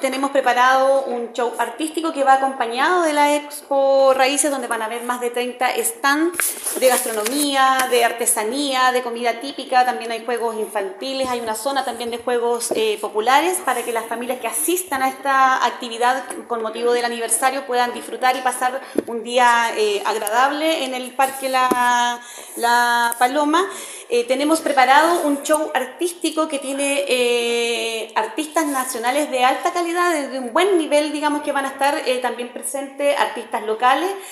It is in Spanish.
tenemos preparado un show artístico que va acompañado de la Expo Raíces, donde van a haber más de 30 stands de gastronomía, de artesanía, de comida típica. También hay juegos infantiles, hay una zona también de juegos populares para que las familias que asistan a esta actividad con motivo del aniversario puedan disfrutar y pasar un día agradable en el Parque La Paloma. Tenemos preparado un show artístico que tiene artistas nacionales de alta calidad, de un buen nivel, digamos, que van a estar también presentes, artistas locales.